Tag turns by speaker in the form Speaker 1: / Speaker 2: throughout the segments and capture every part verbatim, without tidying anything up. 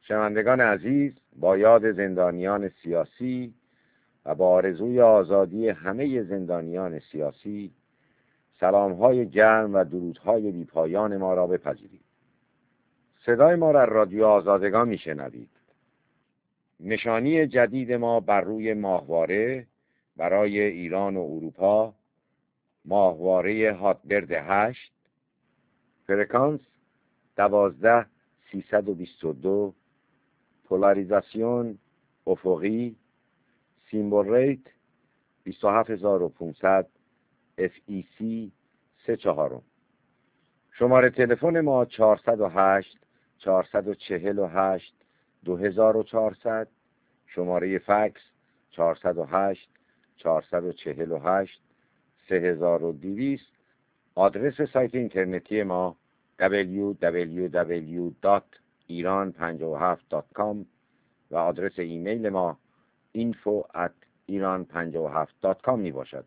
Speaker 1: شنوندگان عزیز، با یاد زندانیان سیاسی و با آرزوی آزادی همه زندانیان سیاسی، سلام‌های گرم و درودهای بی‌پایان ما را بپذیرید. صدای ما را رادیو آزادگان میشنوید. نشانی جدید ما بر روی ماهواره برای ایران و اروپا، ماهواره هاتبرد هشت، فرکانس دوازده سیصد و بیست و دو، پولاریزاسیون افقی، سیمبل ریت بیست و هفت هزار و پانصد، اف ای سی سه چهارم. شماره تلفن ما چهارصد و هشت چهارصد و چهل و هشت دو هزار و چهارصد، شماره فکس چهارصد و هشت چهارصد و چهل و هشت سه هزار و دویست. آدرس سایت اینترنتی ما دبلیو دبلیو دبلیو دات ایران پنجاه و هفت دات کام و آدرس ایمیل ما اینفو ات ایران پنجاه و هفت دات کام می باشد.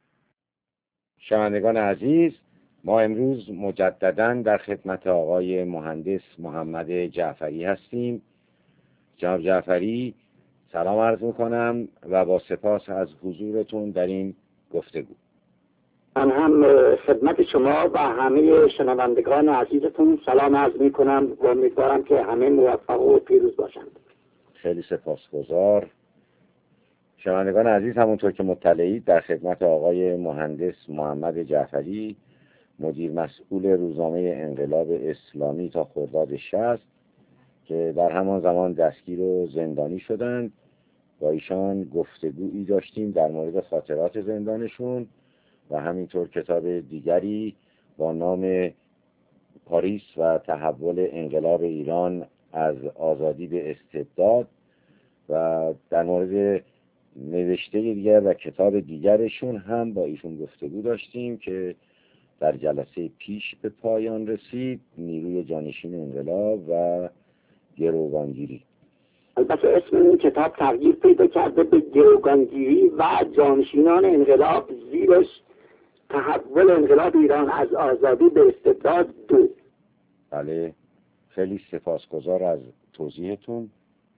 Speaker 1: شنوندگان عزیز، ما امروز مجدداً در خدمت آقای مهندس محمد جعفری هستیم. جناب جعفری، سلام عرض میکنم و با سپاس از حضورتون در این گفتگو.
Speaker 2: من هم خدمت شما و همه شنوندگان عزیزتون سلام عرض میکنم و امیدوارم که همه موفق و پیروز باشند.
Speaker 1: خیلی سپاسگزار. شنوندگان عزیز، همونطور که مطلعید در خدمت آقای مهندس محمد جعفری، مدیر مسئول روزنامه انقلاب اسلامی تا خرداد شصت که در همان زمان دستگیر و زندانی شدند، با ایشان گفتگویی داشتیم در مورد خاطرات زندانشون و همینطور کتاب دیگری با نام پاریس و تحول انقلاب ایران از آزادی به استبداد و در مورد نوشته دیگر و کتاب دیگرشون هم با ایشون گفتگو داشتیم که در جلسه پیش به پایان رسید، نیروی جانشین انقلاب و گروگانگیری.
Speaker 2: البته اسم این کتاب تغییر پیدا کرده به گروگانگیری و جانشینان انقلاب، زیرش تحول انقلاب ایران از آزادی به استبداد دو.
Speaker 1: بله، خیلی سپاسگزار از توضیحتون.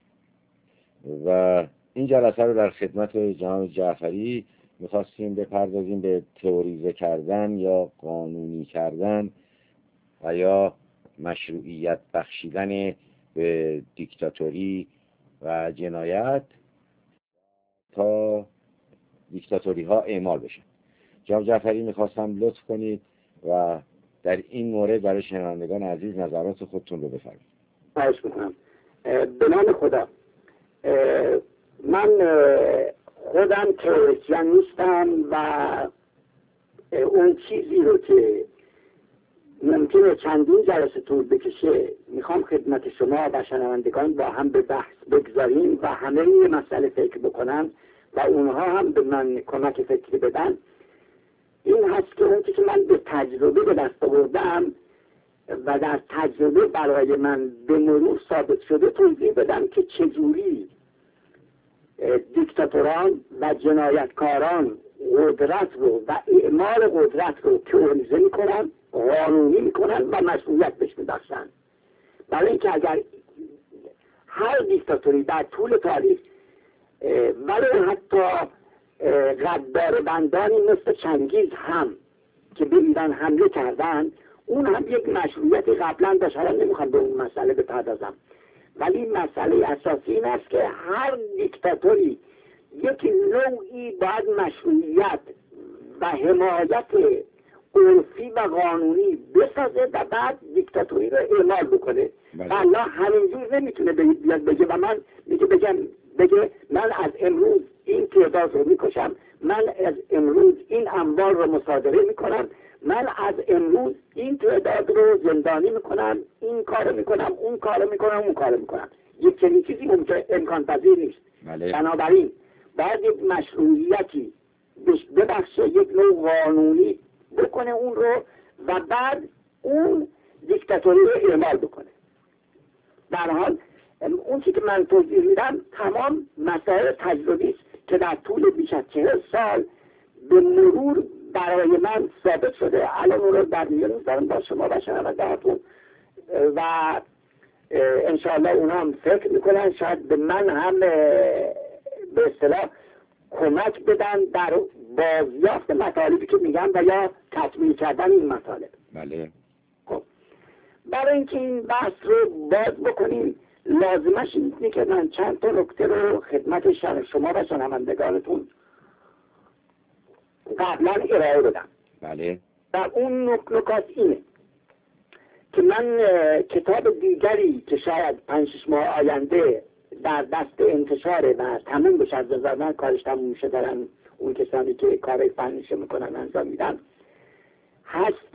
Speaker 1: و این جلسه رو در خدمت جناب جعفری میخواستیم بپردازیم به تئوریزه کردن یا قانونی کردن و یا مشروعیت بخشیدن به دیکتاتوری و جنایت تا دیکتاتوری ها اعمال بشن. جناب جعفری، میخواستم لطف کنید و در این مورد برای شنوندگان عزیز نظرات خودتون رو بفرمایید.
Speaker 2: خواهش میکنم. به نام خدا، من خودم تئوریسین نیستم و اون چیزی رو که ممکنه چندین جلسه طول بکشه میخوام خدمت شما و شنوندگان با هم به بحث بگذاریم و همه یه مسئله فکر بکنن و اونها هم به من کمک فکری بدن. این هست که اون که من به تجربه به دست آوردم و در تجربه برای من به مرور ثابت شده توضیح بدم که چجوری دیکتاتوران و جنایتکاران قدرت رو و اعمال قدرت رو تئوریزه میکنن، قانونی میکنن و مسئولیت بهش میداشتن. برای اینکه اگر هر دیکتاتوری در طول تاریخ ولی حتی غدار بندانی مثل چنگیز هم که بمیدن حمله کردن، اون هم یک مشروعیتی قبلا داشت. حالا نمیخوام به اون مسئله بپردازم، ولی مسئله اساسی این است که هر دیکتاتوری یک نوعی باید مشروعیت و حمایت عرفی و قانونی بسازه و بعد دیکتاتوری رو اعمال بکنه. والله همینجور نمیتونه بیاد بگه و من میگه بگم بگه من از امروز این تعداد رو میکشم، من از امروز این اموال رو مصادره میکنم، من از امروز این تعداد رو زندانی میکنم، این کارو میکنم، اون کارو میکنم، اون کارو میکنم. یک چنین چیزی ممکن امکان پذیر نیست.
Speaker 1: بله.
Speaker 2: بنابراین باید یک مشروعیتی ببخشه، یک نوع قانونی بکنه اون رو و بعد اون دیکتاتوری رو اعمال بکنه. در حال اون چی که من توضیح میدم تمام مسائل تجربی است که در طول بیش از چهل سال به مرور برای من ثابت شده. الان اون رو در میان میذارم با شما و شنونده‌هاتون و انشاءالله اونا هم فکر میکنن شاید به من هم به اصطلاح کمک بدن در بازیافت مطالبی که میگم و یا تکمیل کردن این مطالب.
Speaker 1: بله.
Speaker 2: خب برای اینکه این بحث رو باز بکنیم لازمش اینه که من چند تا نکته رو خدمت شما و شنوندگانتون قبلا ارائه بدم.
Speaker 1: بله.
Speaker 2: و اون نکات اینه که من کتاب دیگری که شاید پنج شش ماه آینده در دست انتشاره و تموم بشه، از نظر من کارش تموم میشه، دارن اون کسانی که کار فنیش میکنن انجام میدن، هست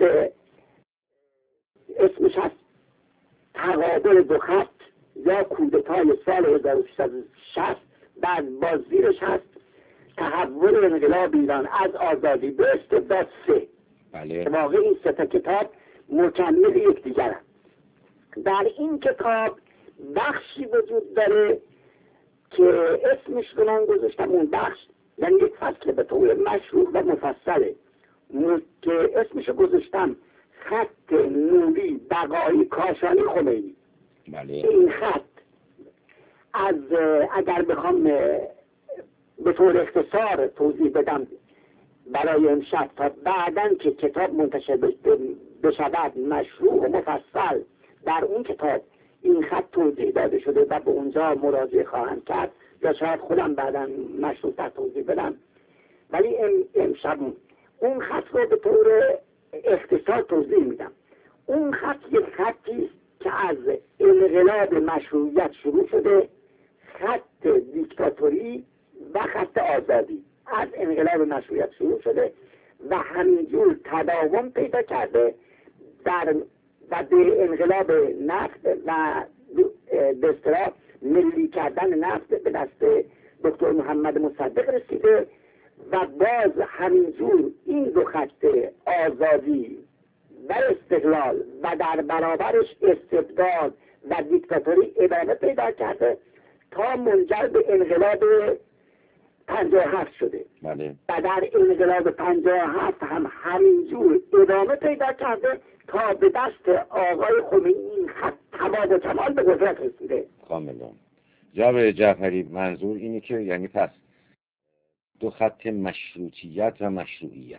Speaker 2: اسمش هست تقابل دو خط یا کودتای سال هزار و سیصد و شصت. بعد باز زیرش هست تحول انقلاب ایران از آزادی به استبداد سه.
Speaker 1: بله.
Speaker 2: واقع این سه تا کتاب مکمل یکدیگرند. در این کتاب بخشی وجود داره که اسمش رو من گذاشتم، اون بخش یعنی یک فصل به طور مشروع و مفصله که اسمش رو گذاشتم خط نوری بقایی کاشانی خمینی.
Speaker 1: بله.
Speaker 2: این خط از اگر بخوام به طور اختصار توضیح بدم برای امشب تا بعداً که کتاب منتشر بشود مشروع و مفصل در اون کتاب این خط توضیح داده شده و به اونجا مراجعه خواهم کرد یا شاید خودم بعداً مشروع توضیح بدم، ولی امشب اون خط رو به طور اختصار توضیح میدم. اون خط یک خطی که از انقلاب مشروعیت شروع شده، خط دیکتاتوری و خط آزادی از انقلاب مشروعیت شروع شده و همینجور تداوم پیدا کرده در و به انقلاب نفت و به اصطلاح ملی کردن نفت به دست دکتر محمد مصدق رسیده و باز همینجور این دو خط آزادی و استقلال و در برابرش استبداد و دیکتاتوری ادامه پیدا کرده تا منجر به انقلاب پنجاه و هفت شده.
Speaker 1: بله.
Speaker 2: و در انقلاب پنجاه و هفت هم همینجور ادامه پیدا کرده تا به دست آقای خمینی این خط تمام و کمال به قدرت رسیده.
Speaker 1: کاملا. جناب جعفری منظور اینه که یعنی پس دو خط مشروطیت و مشروعیت.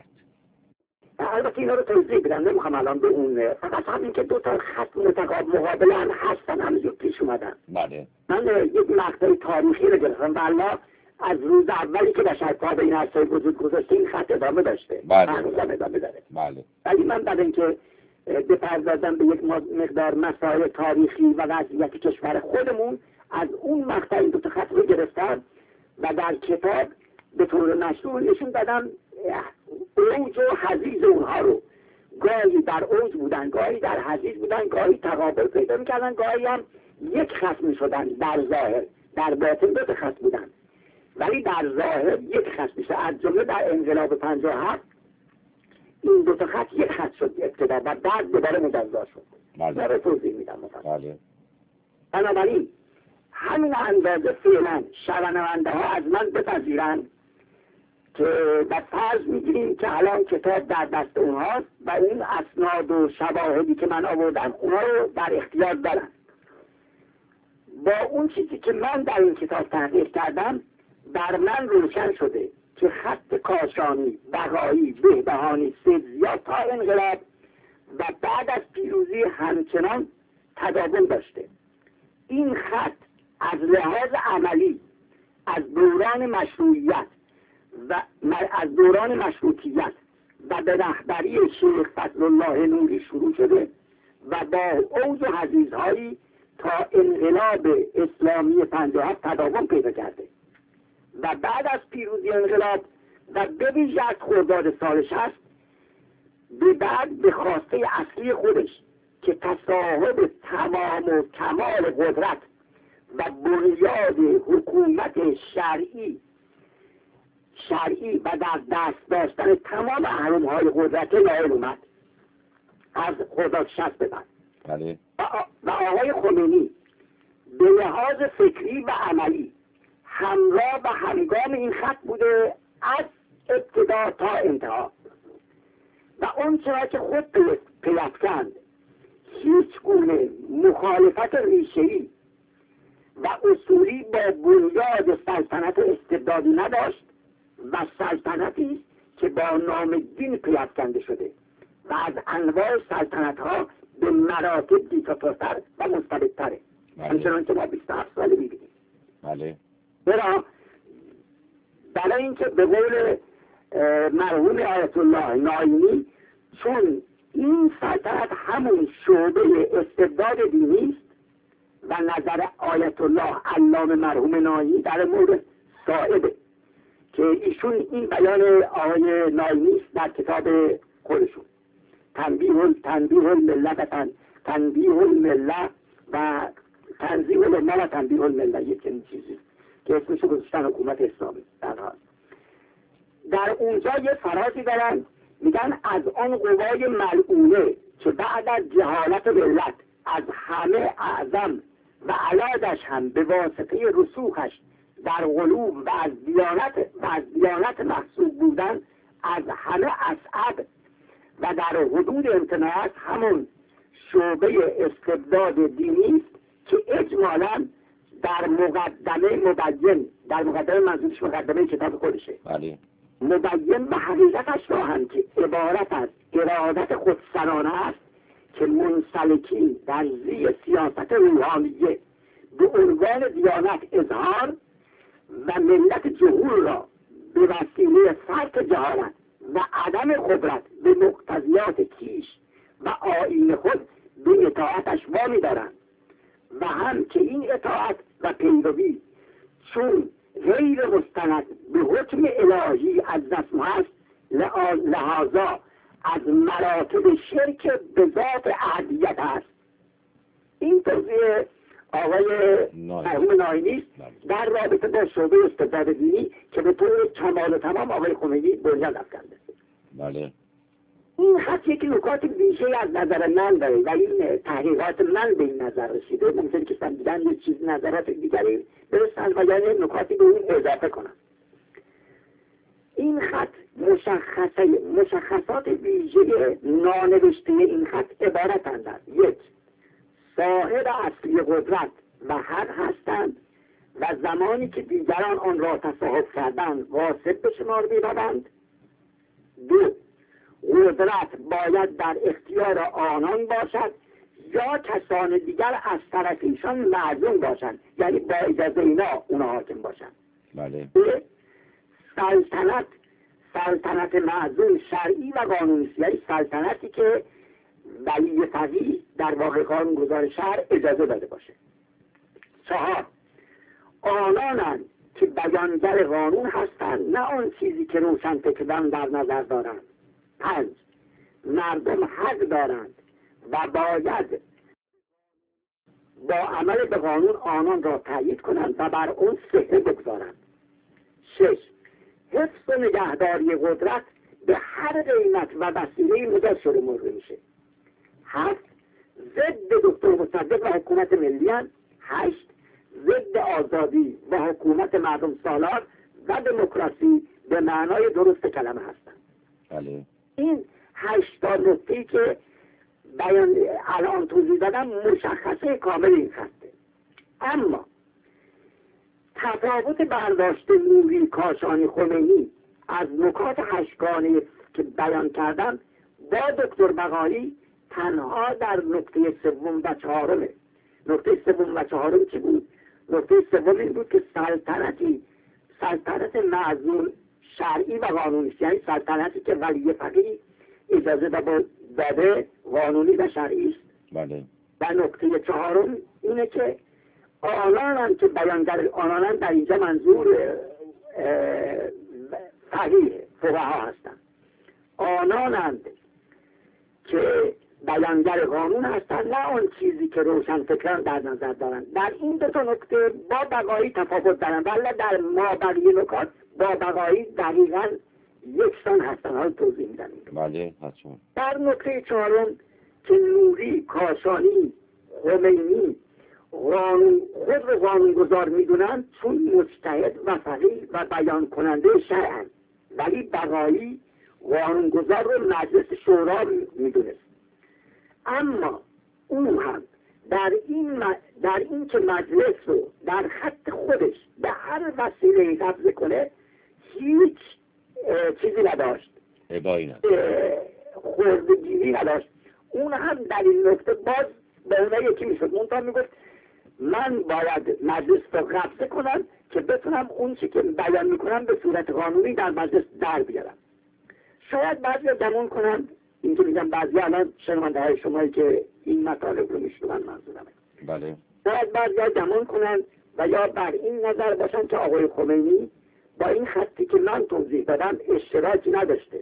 Speaker 2: البته اینا رو توضیح بدم نمیخوام الان به اون، فقط همین که دو تا خط متقابل مقابلن هستن همینجور پیش اومدن.
Speaker 1: بله.
Speaker 2: من یک مقطع تاریخی رو گرفتم والله از روز اولی که بشر پا به این عرصه وجود گذاشته این خط ادامه داشته.
Speaker 1: بله.
Speaker 2: هنوزم ادامه داره.
Speaker 1: بله.
Speaker 2: ولی من بعد اینکه بپردازم به یک مقدار مسائل تاریخی و وضعیت کشور خودمون از اون مقطع این دو تا خط رو گرفتم و در کتاب به طور مشروع نشون دادم اوج و حضیض اونها رو. گاهی در اوج بودن، گاهی در حضیض بودن، گاهی تقابل پیدا میکردن، گاهی هم یک خط میشدن در ظاهر، در باطن دو تا خط بودن ولی در ظاهر یک خط میشه. از جمله در انقلاب پنجاه و هفت این دو تا خط یک خط شد ابتدا و بعد دوباره مجزا شد.
Speaker 1: بله.
Speaker 2: من توضیح میدم مثلا.
Speaker 1: بله.
Speaker 2: بنابراین همین اندازه فعلا شنونده ها از من بپذیرن که در فرض میگیریم که الان کتاب در دست اونهاست و اون اسناد و شواهدی که من آوردم اونها رو در اختیار دارن. با اون چیزی که من در این کتاب تحقیق کردم در من روشن شده که خط کاشانی، بقایی، بهبهانی، سبزیات تا انقلاب و بعد از پیروزی همچنان تداوم داشته. این خط از لحاظ عملی از دوران مشروعیت و از دوران مشروطیت و به رهبری شیخ فضل الله نوری شروع شده و با اوج و حضیض‌هایی تا انقلاب اسلامی پنجاه و هفت تداوم پیدا کرده و بعد از پیروزی انقلاب و به ویژه از خرداد سال شصت به بعد به خواسته اصلی خودش که تصاحب تمام و کمال قدرت و بنیاد حکومت شرعی شرعی و در دست داشتن تمام اهرم‌های قدرت نائل اومد از خرداد شصت به بعد.
Speaker 1: بله.
Speaker 2: و آقای خمینی به لحاظ فکری و عملی همراه و همگام این خط بوده از ابتدا تا انتها و اون چرا که خود پیافکند هیچ گونه مخالفت ریشه‌ای و اصولی با بنیاد سلطنت استبدادی نداشت و سلطنتی است که با نام دین پیافکنده شده و از انواع سلطنت ها به مراتب دیکتاتورتر و مستبدتره. همچنان که ما بیست و هفت ساله میبینیم.
Speaker 1: بله.
Speaker 2: برای برای اینکه به قول مرحوم آیت الله نائینی، چون این سلطنت همون شعبه استبداد دینی است و نظر آیت الله علامه مرحوم نائینی در مورد صائبه که ایشون این بیان آقای نائینی است در کتاب خودشون تنبیه تنبیه الملت تنبیه الملت و تنزیه الامه و تنبیه الملت، یک چنین چیزی که اسمشو گذاشتن حکومت اسلامی. در حال در اونجا یه فرازی دارن، میگن از آن قوای ملعونه که بعد از جهالت ملت از همه اعظم و علادش هم به واسطه رسوخش در قلوب و از دیانت و از دیانت محسوب بودن از همه اسعد و در حدود امتناعات همون شعبه استبداد دینی است که اجمالا در مقدمه مبین، در مقدمه منظورش مقدمه کتاب خودشه،
Speaker 1: بله،
Speaker 2: مبین به حقیقتش را هم که عبارت از ارادت خودسرانه است که منسلکین در زی سیاست روحانیه به عنوان دیانت اظهار و ملت جهور را به وسیله فرق جهالت و عدم قدرت به مقتضیات کیش و آیین خود به اطاعتش وامی دارند و هم که این اطاعت و پیروی چون غیر مستند به حکم الهی از دست هست، لحاظا از مراتب شرک به ذات احدیت است. این توضیح آقای مرحوم نائینی است در رابطه با شعبه استبداد دینی که به طور کمال و تمام آقای خمینی بنیاد افکنده.
Speaker 1: بله.
Speaker 2: این خط یک نکات بیشتری از نظر من داره و این تحقیقات من به این نظر رسیده. ممکنه که دیدن یک چیز نظرات دیگری برسن و یعنی نکاتی به اون اضافه کنن. این خط مشخصه مشخصات ویژه نانوشته این خط عبارتند از: یک، صاحب اصلی قدرت و حق هستند و زمانی که دیگران آن را تصاحب کردند غاصب به شمار می‌روند. دو، قدرت باید در اختیار آنان باشد یا کسان دیگر از طرف ایشان معزوم باشند، یعنی با اجازه اینا اونا حاکم باشند.
Speaker 1: بله.
Speaker 2: سلطنت سلطنت معزوم شرعی و قانونی است، یعنی سلطنتی که ولی فقیه در واقع قانونگذار شهر اجازه داده باشه. چهار، آنانند که بیانگر قانون هستند نه آن چیزی که روشن فکران در نظر دارند. پنج، مردم حق دارند و باید با عمل به قانون آنان را تایید کنند و بر اون صحه بگذارند. شش، حفظ و نگهداری قدرت به هر قیمت و وسیله مجاز شده مرده میشه. هفت، ضد دکتر مصدق و حکومت ملی هست. هشت، ضد آزادی و حکومت مردم سالار و دموکراسی به معنای درست کلمه هستند.
Speaker 1: بله.
Speaker 2: این هشتا نکته که بیان الان توضیح دادم مشخصه کامل این خطه. اما تفاوت برداشت نوری کاشانی خمینی از نکات هشتگانه که بیان کردم با دکتر بقایی تنها در نکته سوم و چهارمه. نکته سوم و چهارم چی بود؟ نکته سوم این بود که سلطنتی سلطنت معزول شرعی و قانونی است، یعنی سلطنتی که ولی فقیه اجازه داده قانونی و شرعی است.
Speaker 1: بله.
Speaker 2: و نکته چهارم اینه که آنان که بیانگر آنان در اینجا منظور فقیه فقها هستند، آنانند که بیانگر قانون هستند نه آن چیزی که روشن فکران در نظر دارند. در این دو تا نکته با بقایی تفاوت دارند ولی در مابقی نکات با بقایی دقیقاً یکسان هستند. حال توضیح میدم.
Speaker 1: بله حتما.
Speaker 2: در نکته چهارم که نوری کاشانی خمینی قانون خود رو قانونگذار میدونند چون مجتهد و فقیه و بیان کننده شرعن، ولی بقایی قانونگذار رو مجلس شورا میدونست. اما اون هم در این م... در این که مجلس رو در خط خودش به هر وسیله قبض کنه هیچ چیزی نداشت،
Speaker 1: ابایی نداشت،
Speaker 2: خوردگیری نداشت. اون هم در این نکته باز به اونه یکی میشد. منطقه میگفت من باید مجلس رو قبضه کنم که بتونم اون چی که بیان میکنم به صورت قانونی در مجلس در بیارم. شاید بعضی گمان کنم این که میگم بعضی الان شنونده های شمایی که این مطالب رو میشنون منظورمه،
Speaker 1: بله،
Speaker 2: شاید بعضی گمان کنن و یا بر این نظر باشن که آقای خمینی با این خطی که من توضیح دادم اشتراکی نداشته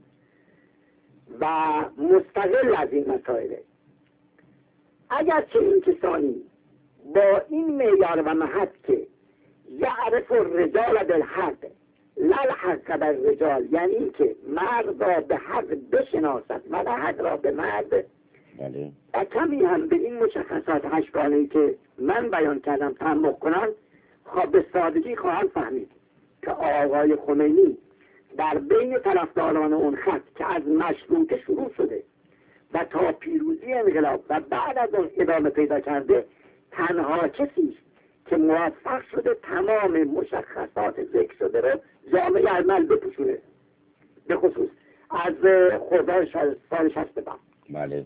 Speaker 2: و مستقل از این مسائله. اگرچه این کسانی با این معیار و محط که یعرف الرجال بالحق لا الحق بالرجال، یعنی این که مرد را به حق بشناسد و نه حق را به مرد،
Speaker 1: بله،
Speaker 2: و کمی هم به این مشخصات هشتگانه‌ای که من بیان کردم تعمق کنم، خب به سادگی خواهم فهمید که آقای خمینی در بین طرفداران اون خط که از مشروطه شروع شده و تا پیروزی انقلاب و بعد از اون ادامه پیدا کرده تنها کسی که موفق شده تمام مشخصات ذکر شده رو جامعه عمل بپوشونه، به خصوص از خرداد سال شصت به بعد.
Speaker 1: بله،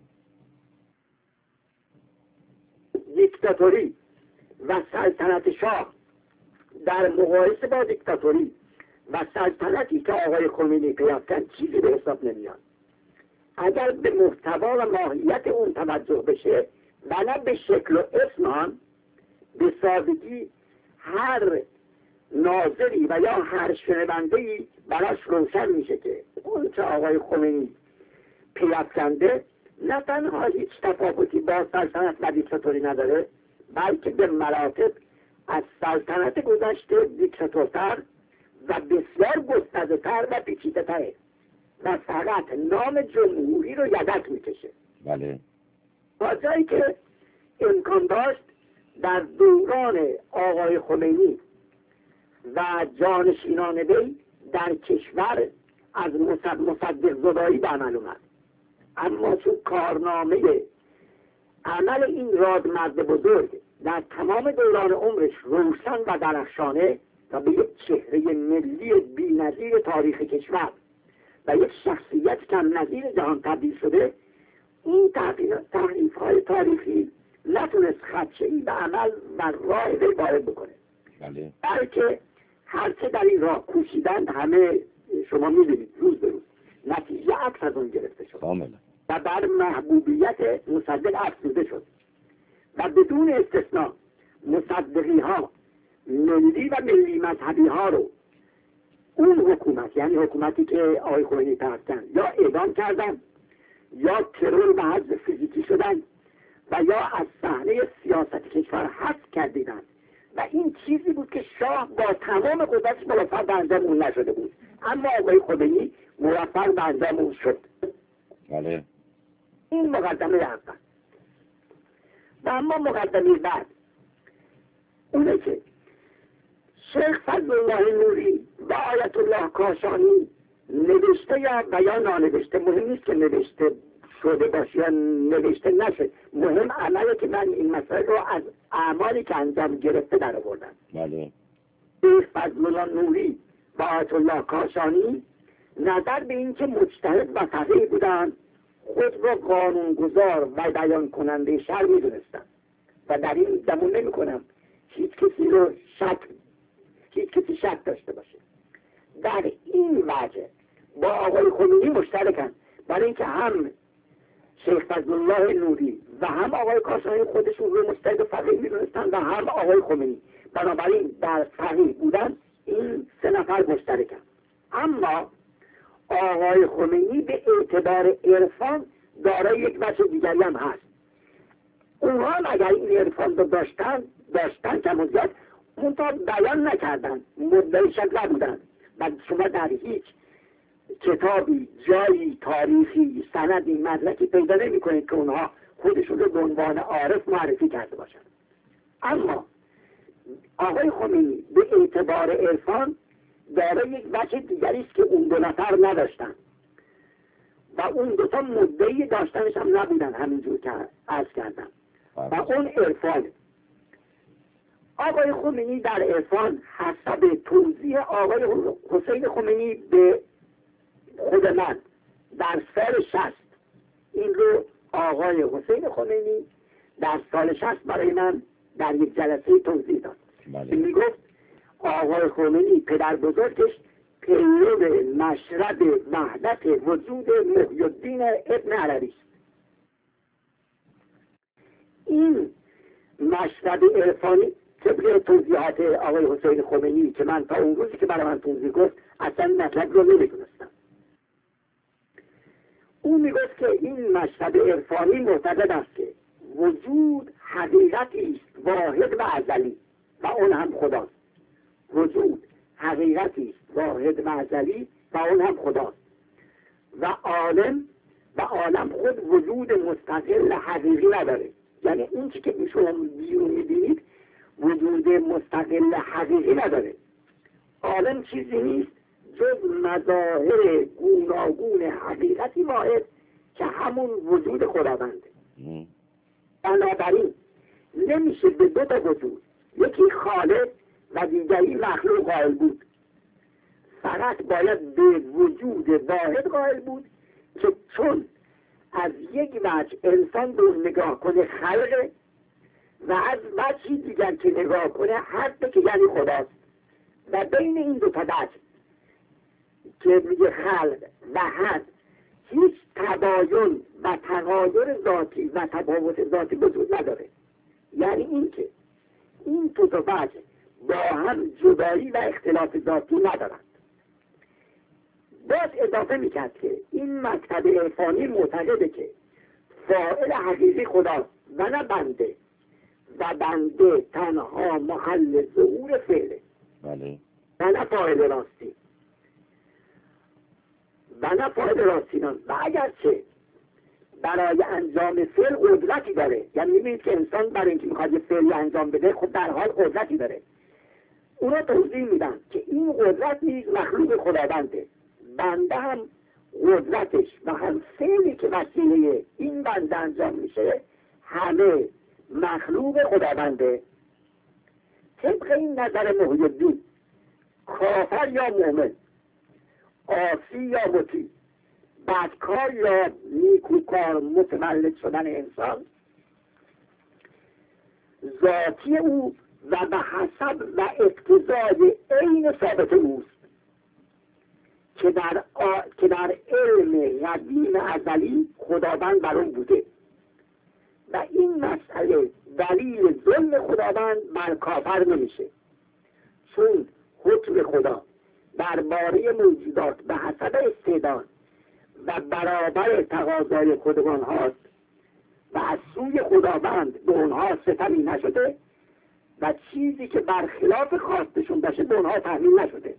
Speaker 2: دیکتاتوری و سلطنت شاه در مقایسه با دیکتاتوری و سلطنتی که آقای خمینی پیافتن چیزی به حساب نمیاد. اگر به محتوا و ماهیت اون توجه بشه و نه به شکل و اسم هم، به سادگی هر ناظری و یا هر شنونده‌ای براش روشن میشه که اون که آقای خمینی پیافکنده نه تنها هیچ تفاوتی با سلطنت و دیکتاتوری نداره، بلکه به مراتب از سلطنت گذشته دیکتاتورتر و بسیار گسترده‌تر و پیچیده‌تره و فقط نام جمهوری رو یدک میکشه.
Speaker 1: بله،
Speaker 2: تا جایی که امکان داشت در دوران آقای خمینی و جانشینان وی در کشور از مصدق زدایی به عمل اومد، اما چون کارنامه عمل این راد مرد بزرگ در تمام دوران عمرش روشن و درخشانه و به یک چهره ملی بی‌نظیر تاریخ کشور و یک شخصیت کم نظیر جهان تبدیل شده، این تحریف های تاریخی نتونست خدشه‌ای به عمل و راه وی وارد بکنه.
Speaker 1: بله،
Speaker 2: بلکه هرچه در این راه کوشیدند همه شما می‌بینید روز به روز نتیجه عکس از اون گرفته شد
Speaker 1: کاملا
Speaker 2: و بر محبوبیت مصدق افزوده شد و بدون استثناء مصدقی ها ملی و ملی مذهبی ها رو اون حکومت، یعنی حکومتی که آقای خمینی پرستن، یا اعدام کردن یا ترور به حد فیزیکی شدن و یا از صحنه سیاست کشور حذف کردیدند و این چیزی بود که شاه با تمام قدرتش موفق به انجام اون نشده بود، اما آقای خمینی موفق به انجام اون شد.
Speaker 1: بله،
Speaker 2: این مقدمه اول. و اما مقدمه بعد اونه که شیخ فضل الله نوری و آیت الله کاشانی نوشته یا و یا نانوشته، مهم نیست که نوشته شده باشه یا نوشته نشه، مهم عمله که من این مسئله رو از اعمالی که انجام گرفته در آوردم.
Speaker 1: بله،
Speaker 2: شیخ فضل الله نوری و آیت الله کاشانی نظر به این که مجتهد و فقیه بودن خود را قانونگذار و بیان کننده شرع میدونستن و در این گمان نمی کنم هیچ کسی رو شک هیچ کسی شک داشته باشه. در این وجه با آقای خمینی مشترکن، برای اینکه هم شیخ فضل الله نوری و هم آقای کاشانی خودشون رو مجتهد و فقیه میدونستن و هم آقای خمینی، بنابراین در فقیه بودن این سه نفر مشترکن. اما آقای خمینی به اعتبار عرفان دارای یک وجه دیگری هم هست. اونها هم اگر این عرفان رو داشتن داشتن که مجد اون تا بیان نکردن، مدعی شکل نبودن و شما در هیچ کتابی، جایی، تاریخی، سندی، مدرکی پیدا نمی کنید که اونها خودشون رو به عنوان عارف معرفی کرده باشن. اما آقای خمینی به اعتبار عرفان داره یک وجه دیگری است که اون دو نفر نداشتن. و اون دوتا مدعی داشتنش هم نبودن، همینجور که عرض کردم. و اون عرفان. آقای خمینی در عرفان حسب توضیح آقای حسین خمینی به خود من در سال شصت، این رو آقای حسین خمینی در سال شصت برای من در یک جلسه توضیح داد.
Speaker 1: بله.
Speaker 2: می گفت آقای خمینی پدر بزرگش پیرو مشرب وحدت وجود محی الدین ابن عربی است. این مشرب عرفانی طبق توضیحات آقای حسین خمینی که من تا اون روزی که برای من توضیح گفت اصلا مطلب رو نمیدونستم. او میگفت که این مشرب عرفانی معتقد است که وجود حقیقتی است واحد و ازلی و اون هم خداست. وجود حقیقتی است واحد و ازلی و اون هم خداست. و عالم و عالم خود وجود مستقل حقیقی نداره. یعنی این چی که شما بیرون میبینید وجود مستقل حقیقی نداره. عالم چیزی نیست جز مظاهر گوناگون حقیقتی واحد که همون وجود خداونده. بنابراین نمیشه به دو تا وجود، یکی خالق و دیگری مخلوق قائل بود. فقط باید به وجود واحد قائل بود که چون از یک وجه انسان رو نگاه کنه خلقه و از وجهی دیگر که نگاه کنه حد که یعنی خداست. و بین این دو تا وجه که میگه خلق و حد هیچ تباین و تغایر ذاتی و تفاوت ذاتی وجود نداره. یعنی این که این دو تا وجه با هم جدایی و اختلاف ذاتی ندارند. باز اضافه میکرد که این مکتب عرفانی معتقده که فاعل حقیقی خداست و نه بنده و بنده تنها محل ظهور فعله.
Speaker 1: بله.
Speaker 2: و نه فاعل راستی و نه فاعل راستینان. و اگرچه برای انجام فعل قدرتی داره، یعنی میبینید که انسان برای اینکه میخواد یه فعلی انجام بده خب در حال قدرتی داره، اونا توضیح میدن که این قدرت نیز مخلوق خداونده. بنده هم قدرتش و هم فعلی که وسیله این بنده انجام میشه همه مخلوق خداونده. طبق این نظر محی الدین کافر یا مؤمن، عاصی یا مطیع، بدکار یا نیکوکار متولد شدن انسان ذاتی او و به حسب و اقتضای عین ثابت اوست که در, آ... که در علم قدیم ازلی خداوند بر اون بوده. و این مسئله دلیل ظلم خداوند بر کافر نمیشه، چون حکم خدا درباره موجودات به حسب استعداد و برابر تقاضای خودمان هاست و از سوی خداوند به اونها ستمی نشده و چیزی که برخلاف خواستشون باشه به اونها تحمیل نشده.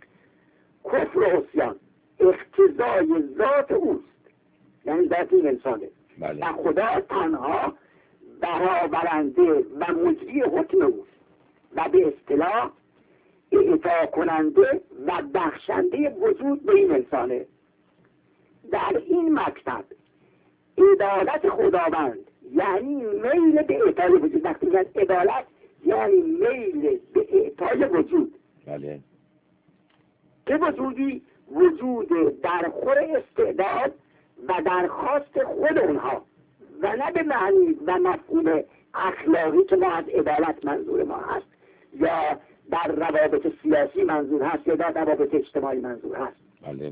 Speaker 2: کفر و عصیان اقتضای ذات اوست، یعنی ذات این انسانه. بله. و خدا تنها برآورنده و مجری حکم اوست و به اصطلاح اعطا کننده و بخشنده وجود به این انسانه. در این مکتب عدالت خداوند یعنی میل به اعطای وجود. وقتی میگن عدالت یعنی میل به اعطای وجود.
Speaker 1: بله.
Speaker 2: که وجودی وجود در خور استعداد و درخواست خود اونها و نه به معنی و مفهوم اخلاقی که ما از عدالت منظور ما هست یا در روابط سیاسی منظور هست یا در روابط اجتماعی منظور هست.
Speaker 1: بله.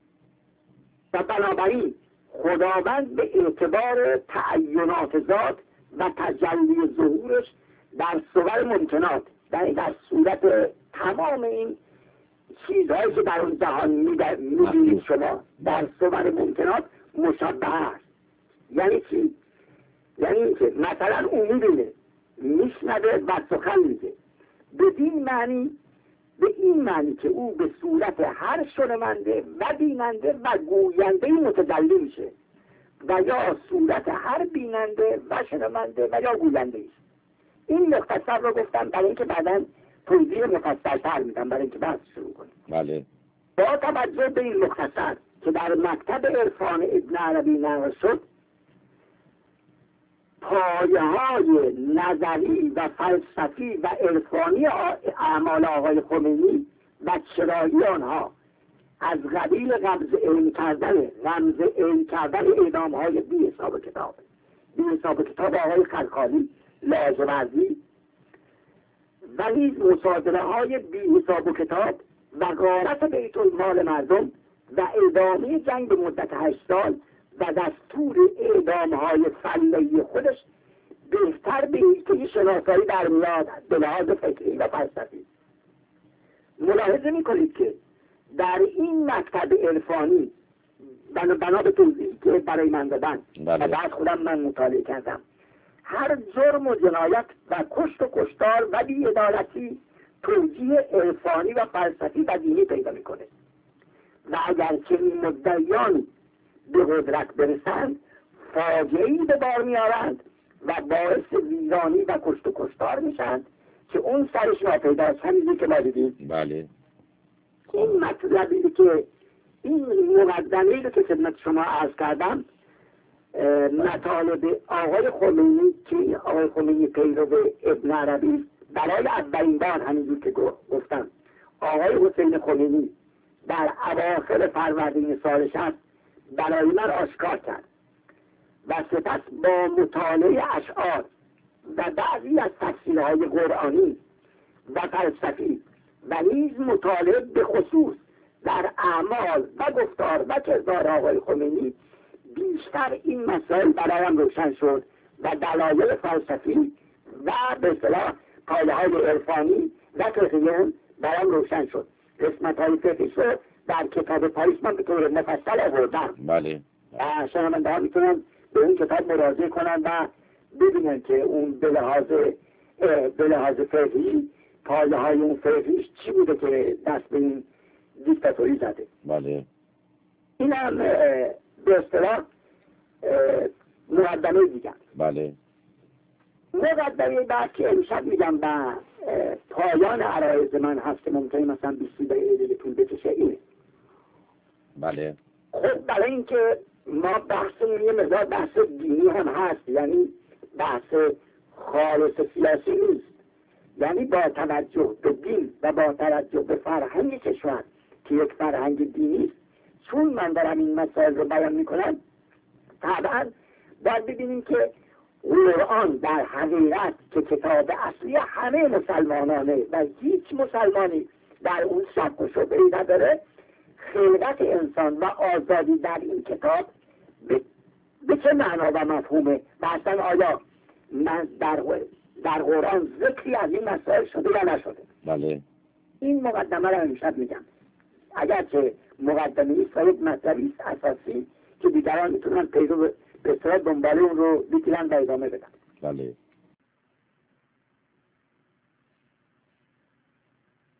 Speaker 2: و بنابراین خداوند به اعتبار تعینات ذات و تجلی ظهورش در صور ممکنات، در, در صورت تمام این چیزهایی که در اون جهان میبینید شما در صور ممکنات مشابه است. یعنی چی؟ یعنی اینکه مثلا اون میبینه میشنوه و سخن میگه، بدین معنی به این معنی که او به صورت هر شنونده و بیننده و گوینده متجلی میشه و یا صورت هر بیننده و شنونده و یا گوینده است. این مختصر رو گفتم برای اینکه بعداً توضیح مفصل‌تر میدم برای اینکه بحث شروع کنیم.
Speaker 1: بله.
Speaker 2: با توجه به این مختصر که در مکتب عرفان ابن عربی نقل شد، پایه های نظری و فلسفی و عرفانی اعمال آقای خمینی و چرایی آنها از قبیل رمز عین کردن رمز عین کردن اعدام های بی حساب کتاب بی حساب کتاب آقای خلخالی، لاجوردی و نیز مصادره های بی حساب کتاب و غارت بیت المال مردم و ادامه جنگ به مدت هشت سال و دستور اعدام های فلهی خودش بهتر به که شناسایی در میاد به لحاظ فکری و فلسفی. ملاحظه میکنید که در این مکتب عرفانی بنا به توضیحی که برای من دادن و بعد خودم من مطالعه کردم، هر جرم و جنایت و کشت و کشتار و بی‌عدالتی توجیه عرفانی و فلسفی و دینی پیدا میکنه و اگر چنین مدعیان به قدرت برسند فاجعه‌ای به بار میارند و باعث ویرانی و کشت و کشتار میشند که اون سرش ناپیداست. همینی که ما دیدیم.
Speaker 1: بله.
Speaker 2: این مطلبی که این مقدمه‌ای رو که خدمت شما عرض کردم، مطالب آقای خمینی که آقای خمینی پیرو ابن عربی برای اولین بار همینجور که گفتم آقای حسین خمینی در اواخر فروردین سال شصت برای من آشکار کرد و سپس با مطالعه اشعار و بعضی از تفسیرهای قرآنی و فلسفی و نیز مطالعه به خصوص در اعمال و گفتار و کردار آقای خمینی بیشتر این مسائل برایم روشن شد و دلایل فلسفی و به اصطلاح پایه‌های عرفانی و فقهی برایم روشن شد. قسمت‌های فقهیش رو در کتاب پاریس من به طور مفصل آوردم.
Speaker 1: بله.
Speaker 2: و شنونده‌ها میتونن به این کتاب مراجعه کنن و ببینن که اون به لحاظ به لحاظ فقهی پایه‌های اون فقهیش چی بوده که دست به این دیکتاتوری زده.
Speaker 1: بله.
Speaker 2: این هم به اصطلاح مقدمه دیگم.
Speaker 1: بله.
Speaker 2: مقدمه بعد که امشب میگم و پایان عرایض من هست که ممکنه مثلا بیست دقیقه دیگه طول بکشه اینه.
Speaker 1: بله.
Speaker 2: خب برای اینکه ما بحثمون یه مقدار بحث دینی هم هست، یعنی بحث خالص سیاسی نیست، یعنی با توجه به دین و با توجه به فرهنگ کشور که یک فرهنگ دینی است، چون من دارم این مسائل رو بیان میکنم طبعا باید ببینیم که قرآن در حقیقت که کتاب اصلی همه مسلمانانه و هیچ مسلمانی در اون شک و شبهه‌ای نداره، خلقت انسان و آزادی در این کتاب به, به چه معنا و مفهومه و اصلا آیا من در, در قرآن ذکری از این مسائل شده یا نشده.
Speaker 1: بله.
Speaker 2: این مقدمه رو امشب میگم، اگرچه مقدمه ایست و یک مطلبی است اساسی که دیگران میتونن پیدا به اصطلاح دنباله اون رو بگیرن و ادامه بدن.
Speaker 1: بله.